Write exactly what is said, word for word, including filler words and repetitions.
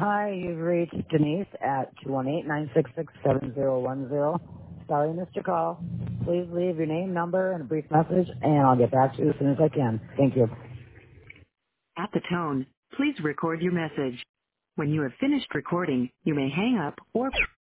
Hi, you've reached Denise at two one eight, nine six six, seven zero one zero. Sorry I missed your call. Please leave your name, number, and a brief message, and I'll get back to you as soon as I can. Thank you. At the tone, please record your message. When you have finished recording, you may hang up or